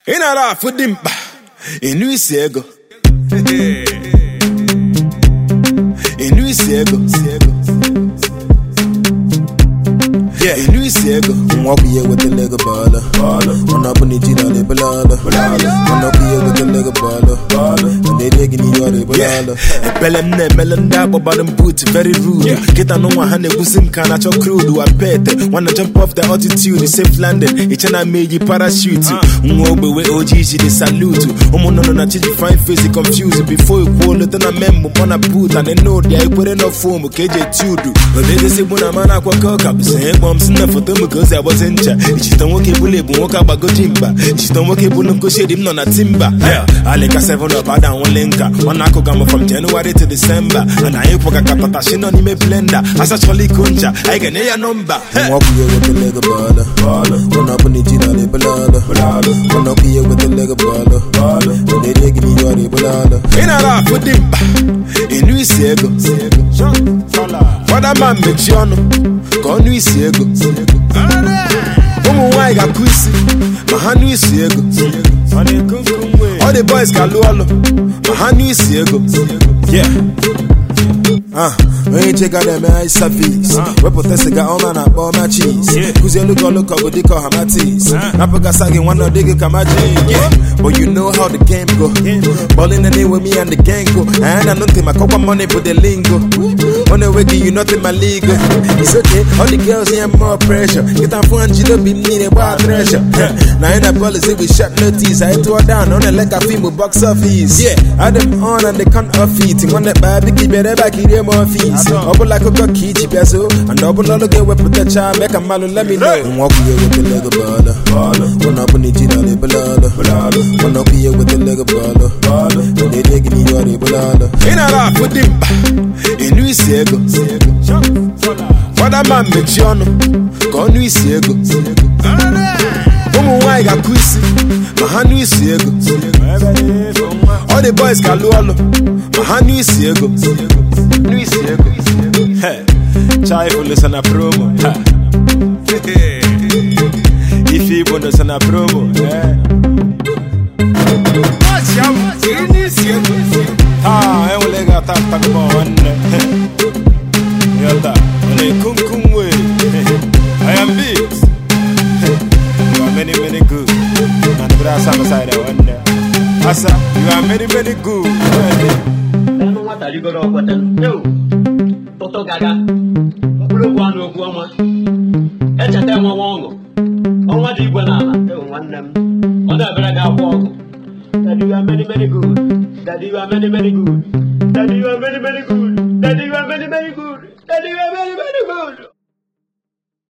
In a laugh with him, in New Sego. In New Sego. Yeah, in New Sego. Walk here with the leg of baller. On up on the Gina, they belala. On up here with the leg of baller. And they digging you out, they belala. Bellem ne, melon dab about them boots, very rude. Get on one hand, busim can at your crew, do a pet. Wanna jump off the altitude, safe landing. Each and I made you parachute. Mwobe we OGG, they salute. No, fine face, confused. Before you call it, then I remember on a boot, and they know they put enough foam, KJ Tudu. But they say, when I'm on a cock up, say, bombs for them because I was in charge. She don't walk able to walk about go timber. She don't walk able to go shade him on a timber. Yeah, I like a 7 up down one linker. One akogama from January to December. And I ain't poka kapata, she don't even blender. As a Charlie Kuncha, I can hear a number. Walk here with the leg of baller. One up on the Gina, they belala. One up here with the leg of baller. And they digging you out, they belala. In a laugh with him, in New Sego. For that man, make sure go New Sego. Why got Quissy? Mahanu Sego. All the boys got Lualo. Mahanu Sego. Yeah. When you check out them service, we protest got all man up all my cheese. Cause you look up with the call hamatis. Napaga sagging one of the kamaji. But you know how the game go. Balling the name with me and the gang go. And I don't think my copa money for the lingo. On the way, you nothing my legal. It's okay, all the girls here more pressure. Get on phone, you don't be needed wild treasure. Now in that policy we shot notice. I tore down on a like a film box office. Yeah, I them on and they can't off eating. On that baby, keep it back here more fees. Double like a key, peso. And double all again, we put the child, make a malo, let me know. Walk here with the leg of baller. One up on the Gina, they belala. One up here with the leg of baller. And they digging you out, they belala. In a laugh with him, in New Sego. For that man, make sure go New Sego. Why got Quissy? Mahanu Sego. All the boys got Lualo. Mahanu Sego. New Sego. Hey, Chai will listen a promo. If you want to send a promo, I only got that talk about one. Yota, on a kum way. I am big. You are many good. And the grass on the side of one there. Asa, you are many good. What are you going to put? No, Toto Gaga. Blue one of woman. It's a demo wongo. Oh, what do you want? Don't want them. On the Braga walk. That you are many good. That you are many good. That you are many good. That you are many good. That you are many good.